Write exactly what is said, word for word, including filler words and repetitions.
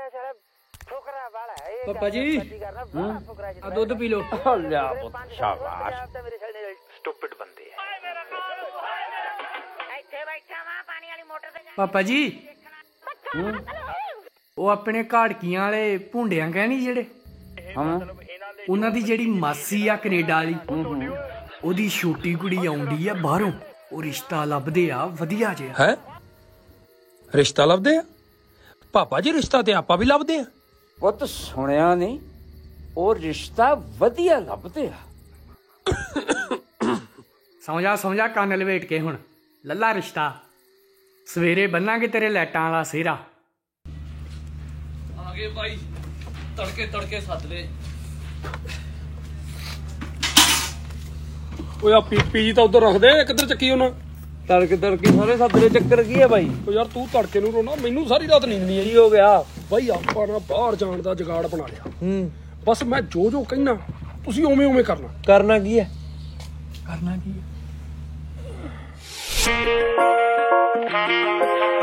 पापा जी आ दुध P low. शाबाश स्टूपिड बंदे है। पापा जी ਉਹ ਆਪਣੇ ਘਾੜਕੀਆਂ ਵਾਲੇ ਭੁੰਡਿਆਂ ਕਹੇ ਨੀ ਜਿਹੜੇ ਉਹਨਾਂ ਦੀ ਜਿਹੜੀ ਮਾਸੀ ਆ ਕੈਨੇਡਾ ਵਾਲੀ ਉਹਦੀ ਛੋਟੀ ਕੁੜੀ ਆਉਂਦੀ ਆ ਬਾਹਰੋਂ ਉਹ ਰਿਸ਼ਤਾ ਲੱਭਦੇ ਆ ਵਧੀਆ ਜਿਹਾ। ਹੈ ਰਿਸ਼ਤਾ ਲੱਭਦੇ ਆ? ਪਾਪਾ ਜੀ ਰਿਸ਼ਤਾ ਤੇ ਆਪਾਂ ਵੀ ਲੱਭਦੇ ਆ। ਪੁੱਤ ਸੁਣਿਆ ਨਹੀਂ ਉਹ ਰਿਸ਼ਤਾ ਵਧੀਆ ਲੱਭਦੇ ਆ। ਸਮਝਾ ਸਮਝਾ ਕੰਨ ਲਵੇਟ ਕੇ ਹੁਣ ਲੱਲਾ ਰਿਸ਼ਤਾ ਸਵੇਰੇ ਬੰਨਾਂਗੇ ਤੇਰੇ ਲੈਟਾਂ ਵਾਲਾ ਸਿਹਰਾ। ਆ ਗਏ ਭਾਈ ਤੜਕੇ ਤੜਕੇ ਸੱਦ ਲੈ। ਓਏ ਆ ਪੀਪੀ ਜੀ ਤਾਂ ਉਧਰ ਰੱਖਦੇ ਕਿੱਧਰ ਚੱਕੀ ਉਹਨਾਂ ਤੜਕੇ ਤੜਕੇ ਸਾਰੇ ਸੱਦਰੇ ਚੱਕਰ ਕੀ ਹੈ ਬਾਈ? ਓ ਯਾਰ ਤੂੰ ਤੜਕੇ ਨੂੰ ਰੋਣਾ ਮੈਨੂੰ ਸਾਰੀ ਰਾਤ ਨੀਂਦ ਨਹੀਂ ਆਈ। ਕੀ ਹੋ ਗਿਆ ਬਾਈ ਆਪਾਂ ਨਾ ਬਾਹਰ ਜਾਣ ਦਾ ਜੁਗਾੜ ਬਣਾ ਲਿਆ। ਹੂੰ ਬਸ ਮੈਂ ਜੋ ਜੋ ਕਹਿਣਾ ਤੁਸੀਂ ਉਵੇਂ ਉਵੇਂ ਕਰਨਾ। ਕਰਨਾ ਕੀ ਹੈ? ਕਰਨਾ ਕੀ ਹੈ?